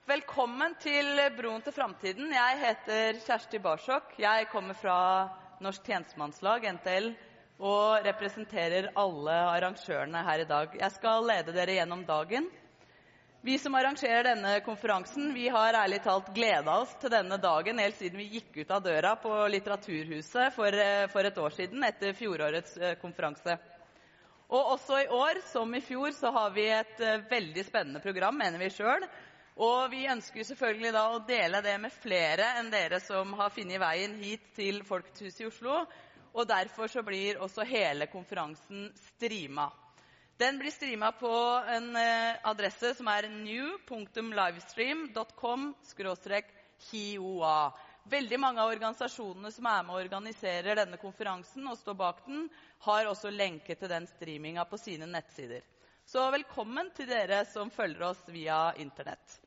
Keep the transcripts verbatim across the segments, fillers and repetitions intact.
Velkommen til Broen til Fremtiden. Jeg heter Kjersti Barsok. Jeg kommer fra Norsk Tjenestemannslag, N T L, og representerer alle arrangørene her i dag. Jeg skal lede dere gjennom dagen. Vi som arrangerer denne konferansen, vi har ærlig talt gledet oss til denne dagen, helt siden vi gikk ut av døra på Litteraturhuset for, for et år siden, etter fjorårets konferanse. Og også i år, som i fjor, så har vi et veldig spennende program, mener vi selv. Og vi ønsker selvfølgelig da å dele det med flere enn dere som har funnet veien hit til Folkets Hus i Oslo, og derfor så blir også hele konferansen streamet. Den blir streamet på en adresse som er new punktum livestream punktum com skråstrek H I O A. Veldig mange av organisasjonene som er med og organiserer denne konferansen og står bak den, har også lenke til den streamingen på sine nettsider. Så velkommen til dere som følger oss via internett.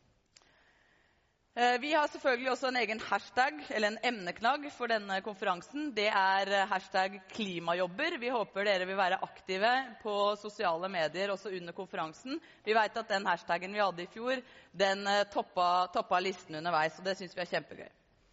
Vi har selvfølgelig også en egen hashtag, eller en emneknagg for denne konferansen. Det er hashtag klimajobber. Vi håper dere vil være aktive på sosiale medier også under konferansen. Vi vet at den hashtaggen vi hadde i fjor, den toppa, toppa listen underveis, og det synes vi er kjempegøy.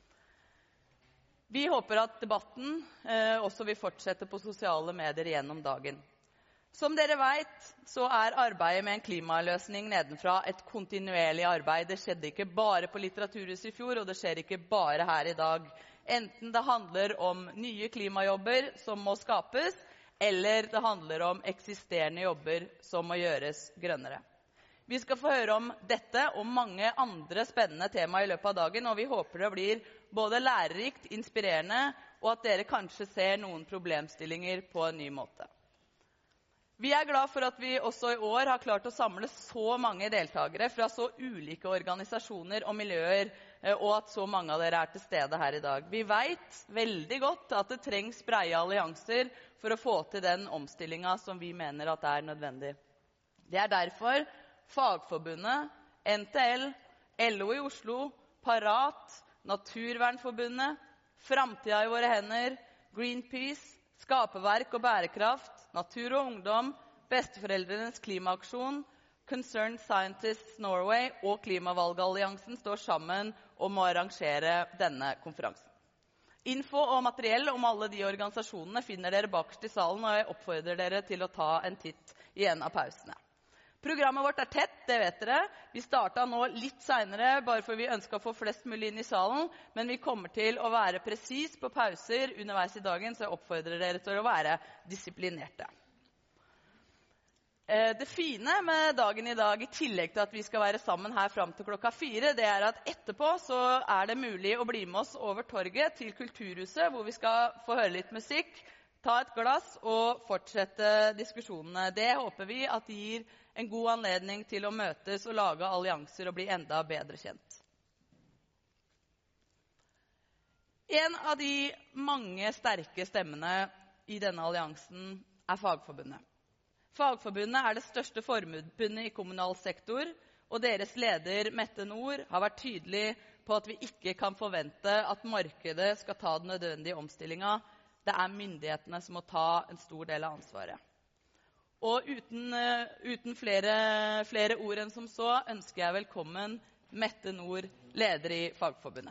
Vi håper at debatten eh, også vil fortsette på sosiale medier gjennom dagen. Som dere vet, så er arbeidet med en klimaløsning nedenfra et kontinuerlig arbeid. Det skjedde ikke bare på Litteraturhuset i fjor, og det skjer ikke bare her i dag. Enten det handler om nye klimajobber som må skapes, eller det handler om eksisterende jobber som må gjøres grønnere. Vi skal få høre om dette og mange andre spennende temaer i løpet av dagen, og vi håper det blir både lærerikt, inspirerende, og at dere kanskje ser noen problemstillinger på en ny måte. Vi er glad for at vi også i år har klart å samle så mange deltakere fra så ulike organisasjoner og miljøer, og at så mange av dere er til stede her i dag. Vi vet veldig godt at det trengs breie allianser for å få til den omstillingen som vi mener at er nødvendig. Det er derfor Fagforbundet, N T L, L O i Oslo, Parat, Naturvernforbundet, Framtida i våre hender, Greenpeace, Skaperverk og bærekraft, Natur og ungdom, Besteforeldrenes klimaaksjon, Concerned Scientists Norway og Klimavalgalliansen står sammen om å arrangere denne konferansen. Info og materiell om alle de organisasjonene finner dere bakerst i salen, og jeg oppfordrer dere til å ta en titt i en av pausene. Programmet vårt er tett, det vet dere. Vi startet nå litt senere, bare for vi ønsker å få flest mulig inn i salen, men vi kommer til å være presis på pauser underveis i dagen, så jeg oppfordrer dere til å være disiplinerte. Det fine med dagen i dag, i tillegg til at vi skal være sammen her frem til klokka fire, det er at etterpå så er det mulig å bli med oss over torget til Kulturhuset, hvor vi skal få høre litt musikk, ta et glass og fortsette diskusjonene. Det håper vi at gir en god anledning til å møtes og lage allianser og bli enda bedre kjent. En av de mange sterke stemmene i denne alliansen er Fagforbundet. Fagforbundet er det største forbundet i kommunal sektor, og deres leder, Mette Nord, har vært tydelig på at vi ikke kan forvente at markedet skal ta den nødvendige omstillingen. Det er myndighetene som må ta en stor del av ansvaret. Og uten, uten flere, flere ord enn som så, ønsker jeg velkommen Mette Nord, leder i Fagforbundet.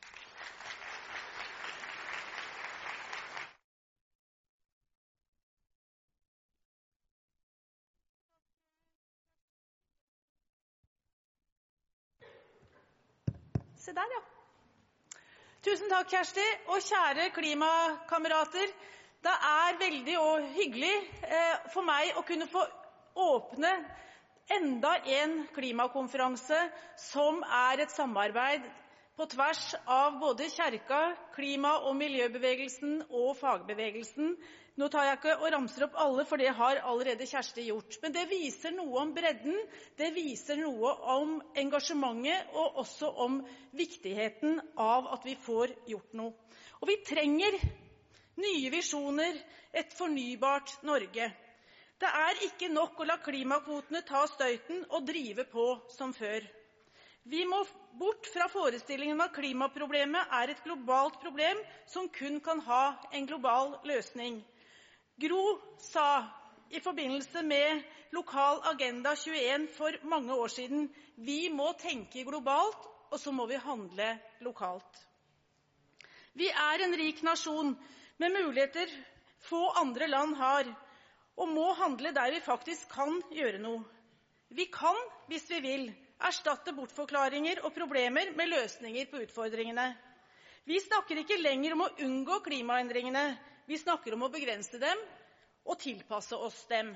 Se der, ja. Tusen takk, Kjersti, og kjære klimakamerater. Det er veldig og hyggelig eh, for meg å kunne få åpne enda en klimakonferanse som er et samarbeid på tvers av både kjerka, klima- og miljøbevegelsen og fagbevegelsen. Nå tar jeg ikke og ramser opp alle, for det har allerede Kjersti gjort. Men det viser noe om bredden, det viser noe om engasjementet, og også om viktigheten av at vi får gjort noe. Og vi trenger nye visjoner, et fornybart Norge. Det er ikke nok å la klimakvotene ta støyten og drive på som før. Vi må bort fra forestillingen om at klimaproblemet er et globalt problem som kun kan ha en global løsning. Gro sa i forbindelse med lokal agenda tjueen for mange år siden. Vi må tenke globalt, og så må vi handle lokalt. Vi er en rik nasjon med muligheter få andre land har, og må handle der vi faktisk kan gjøre noe. Vi kan, hvis vi vil, erstatte bortforklaringer og problemer med løsninger på utfordringene. Vi snakker ikke lenger om å unngå klimaendringene, vi snakker om å begrense dem og tilpasse oss dem.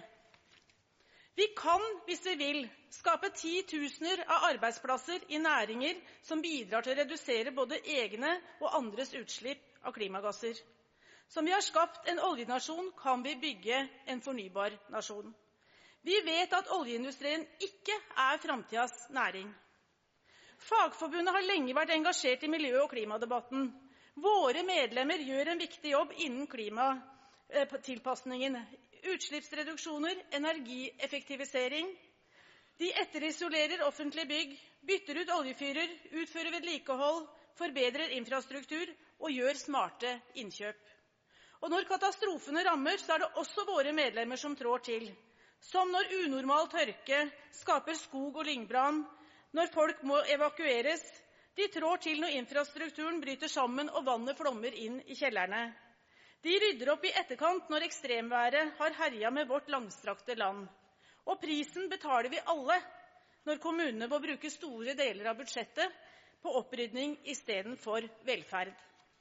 Vi kan, hvis vi vil, skape titusener av arbeidsplasser i næringer som bidrar til å redusere både egne og andres utslipp av klimagasser. Som vi har skapt en oljenasjon, kan vi bygge en fornybar nasjon. Vi vet at oljeindustrien ikke er fremtidens næring. Fagforbundet har lenge vært engasjert i miljø- og klimadebatten. Våre medlemmer gjør en viktig jobb innen klimatilpasningen. Utslippsreduksjoner, energieffektivisering. De etterisolerer offentlige bygg, bytter ut oljefyrer, utfører vedlikehold, forbedrer infrastruktur og gjør smarte innkjøp. Og når katastrofene rammer, så er det også våre medlemmer som trår til. Som når unormal tørke skaper skog- og lyngbrann, når folk må evakueres. De trår til når infrastrukturen bryter sammen og vannet flommer inn i kjellerne. De rydder opp i etterkant når ekstremværet har herjet med vårt langstrakte land. Og prisen betaler vi alle når kommunene må bruke store deler av budsjettet på opprydning i stedet for velferd.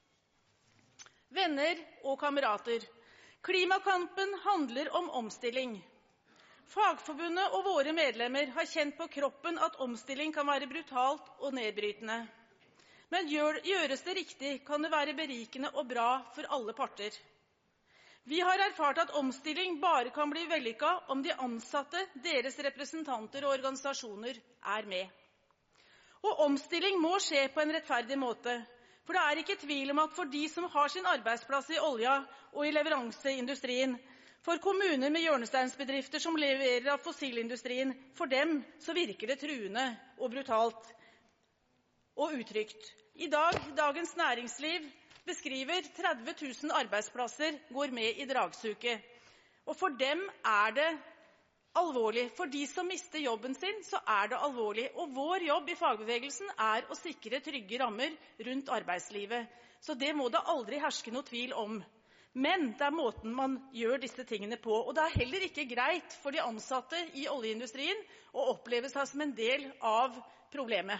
Venner og kamerater, klimakampen handler om omstilling. Fagforbundet og våre medlemmer har kjent på kroppen at omstilling kan være brutalt og nedbrytende. Men gjør, gjøres det riktig, kan det være berikende og bra for alle parter. Vi har erfart at omstilling bare kan bli vellykket om de ansatte, deres representanter og organisasjoner er med. Og omstilling må skje på en rettferdig måte, for det er ikke tvil om at for de som har sin arbeidsplass i olja og i leveranseindustrien, for kommuner med hjørnesteinsbedrifter som leverer av fossilindustrien, for dem så virker det truende og brutalt og utrygt. I dag, Dagens Næringsliv beskriver tretti tusen arbeidsplasser går med i dragsuget. Og for dem er det alvorlig. For de som mister jobben sin, så er det alvorlig. Og vår jobb i fagbevegelsen er å sikre trygge rammer rundt arbeidslivet. Så det må det aldri herske noe tvil om. Men det er måten man gjør disse tingene på. Og det er heller ikke greit for de ansatte i oljeindustrien å oppleve seg som en del av problemet.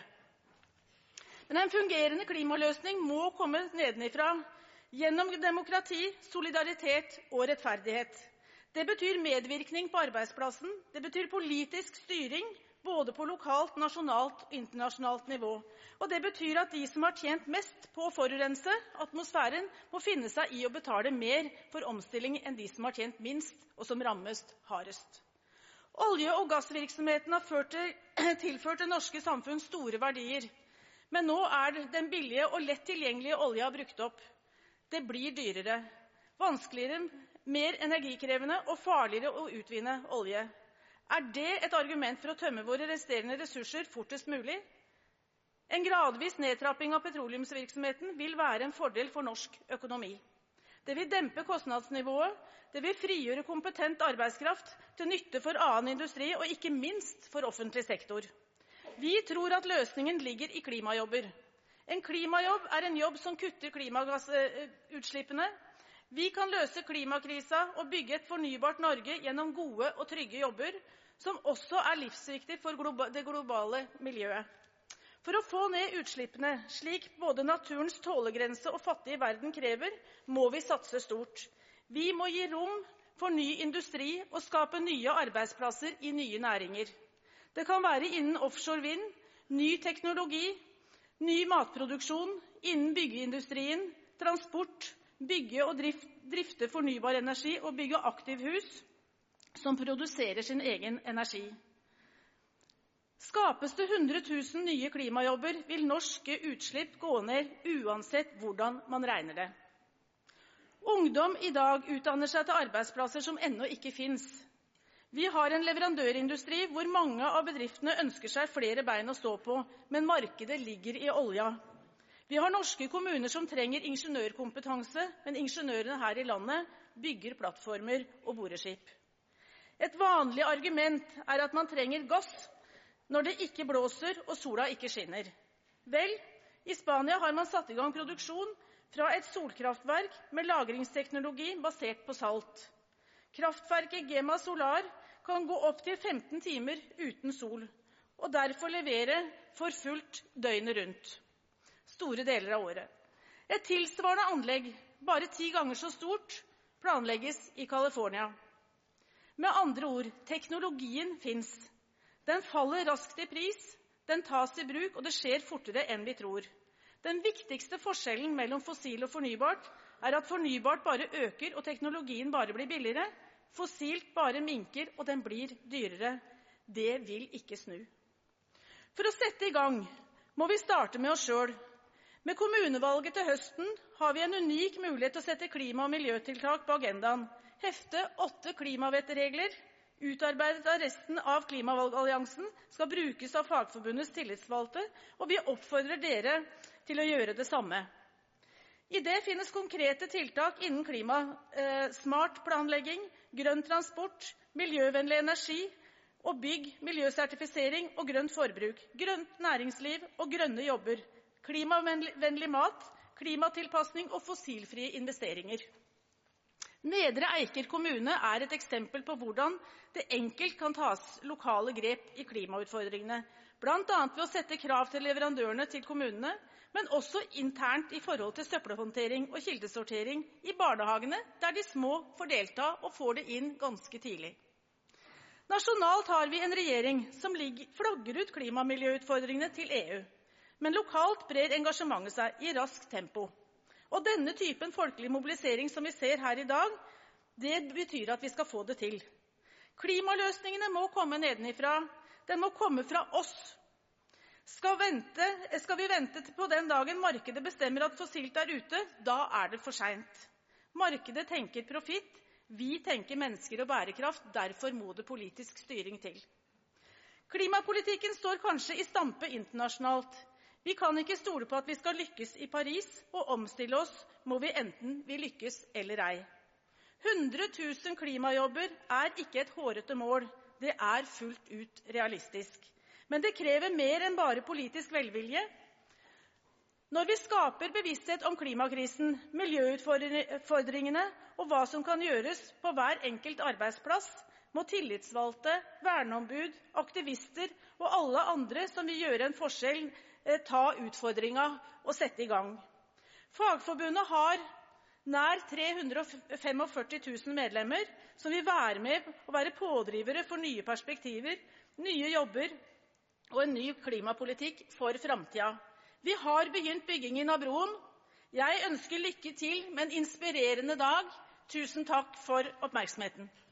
Men en fungerende klimaløsning må komme nedenifra, gjennom demokrati, solidaritet og rettferdighet. Det betyr medvirkning på arbeidsplassen, det betyr politisk styring, både på lokalt, nasjonalt og internasjonalt nivå. Og det betyr at de som har tjent mest på å forurense atmosfæren, må finne seg i å betale mer for omstilling enn de som har tjent minst, og som rammes hardest. Olje- og gassvirksomheten har ført til, tilført det norske samfunn store verdier. Men nå er den billige og lett tilgjengelige olja brukt opp. Det blir dyrere, vanskeligere, mer energikrevende og farligere å utvinne olje. Er det et argument for å tømme våre resterende ressurser fortest mulig? En gradvis nedtrapping av petroleumsvirksomheten vil være en fordel for norsk økonomi. Det vil dempe kostnadsnivået, det vil frigjøre kompetent arbeidskraft til nytte for annen industri og ikke minst for offentlig sektor. Vi tror at løsningen ligger i klimajobber. En klimajobb er en jobb som kutter klimagassutslippene. Vi kan løse klimakrisa og bygge et fornybart Norge gjennom gode og trygge jobber, som også er livsviktig for det globale miljøet. For å få ned utslippene, slik både naturens tålegrense og fattige verden krever, må vi satse stort. Vi må gi rom for ny industri og skape nye arbeidsplasser i nye næringer. Det kan være innen offshore vind, ny teknologi, ny matproduksjon, innen byggeindustrien, transport, bygge og drifte fornybar energi og bygge aktivhus som produserer sin egen energi. Skapes det hundre tusen nye klimajobber, vil norske utslipp gå ned uansett hvordan man regner det. Ungdom i dag utdanner seg til arbeidsplasser som ennå ikke finnes. Vi har en leverandørindustri hvor mange av bedriftene ønsker seg flere bein å stå på, men markedet ligger i olja. Vi har norske kommuner som trenger ingeniørkompetanse, men ingeniørene her i landet bygger plattformer og boreskip. Et vanlig argument er at man trenger gass når det ikke blåser og sola ikke skinner. Vel, i Spania har man satt i gang produksjon fra et solkraftverk med lagringsteknologi basert på salt. Kraftverket Gema Solar kan gå opp til femten timer uten sol, og derfor levere for fullt døgnet rundt, store deler av året. Et tilsvarende anlegg, bare ti ganger så stort, planlegges i California. Med andre ord, teknologien finnes. Den faller raskt i pris, den tas i bruk, og det skjer fortere enn vi tror. Den viktigste forskjellen mellom fossil og fornybart er at fornybart bare øker og teknologien bare blir billigere. Fossilt bare minker og den blir dyrere. Det vil ikke snu. For å sette i gang må vi starte med oss selv. Med kommunevalget til høsten har vi en unik mulighet til å sette klima- og miljøtiltak på agendaen. Hefte åtte klimavettregler, utarbeidet av resten av Klimavalgalliansen, skal brukes av Fagforbundets tillitsvalgte, og vi oppfordrer dere til å gjøre det samme. I det finnes konkrete tiltak innen klima, eh, smart planlegging, grønn transport, miljøvennlig energi og bygg, miljøsertifisering og grønt forbruk, grønt næringsliv og grønne jobber, klimavennlig mat, klimatilpasning og fossilfrie investeringer. Nedre Eiker kommune er et eksempel på hvordan det enkelt kan tas lokale grep i klimautfordringene, blant annet ved å sette krav til leverandørene til kommunene, men også internt i forhold til søppelhåndtering og kildesortering i barnehagene, der de små får delta og får det inn ganske tidlig. Nasjonalt har vi en regjering som ligger, flagger ut klima- og miljøutfordringene til E U, men lokalt brer engasjementet seg i raskt tempo. Og denne typen folkelig mobilisering som vi ser her i dag, det betyr at vi skal få det til. Klimaløsningene må komme nedenifra. Den må komme fra oss. Skal, vente, skal vi vente på den dagen markedet bestemmer at fossilt er ute, da er det for sent. Markedet tenker profitt, vi tenker mennesker og bærekraft, derfor må det politisk styring til. Klimapolitikken står kanskje i stampe internasjonalt. Vi kan ikke stole på at vi skal lykkes i Paris, og omstille oss må vi enten vi lykkes eller ei. hundre tusen klimajobber er ikke et hårete mål, det er fullt ut realistisk. Men det krever mer enn bare politisk velvilje. Når vi skaper bevissthet om klimakrisen, miljøutfordringene og hva som kan gjøres på hver enkelt arbeidsplass, må tillitsvalgte, verneombud, aktivister og alle andre som vil gjøre en forskjell, ta utfordringen og sette i gang. Fagforbundet har nær tre hundre og førtifem tusen medlemmer som vil være med og være pådrivere for nye perspektiver, nye jobber og en ny klimapolitikk for fremtiden. Vi har begynt byggingen av broen. Jeg ønsker lykke til med en inspirerende dag. Tusen takk for oppmerksomheten.